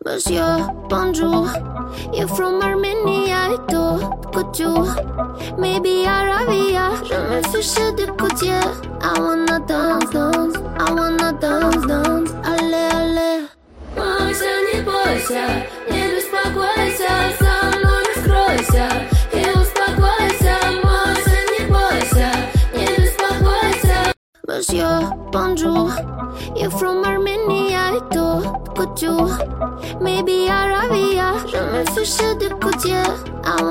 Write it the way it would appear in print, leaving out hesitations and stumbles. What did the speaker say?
Monsieur, bonjour. You're from Armenia et tout, couture. Maybe Arabia, je me fiche de côtier. I wanna dance, dance, I wanna dance, dance. Allez, allez. Бойся, не бойся, не беспокойся, со мной раскройся и успокойся. Бойся, не бойся, не беспокойся. Monsieur, bonjour. You're from Armenia et tout, couture. Maybe Arabia, je me fiche de côtier.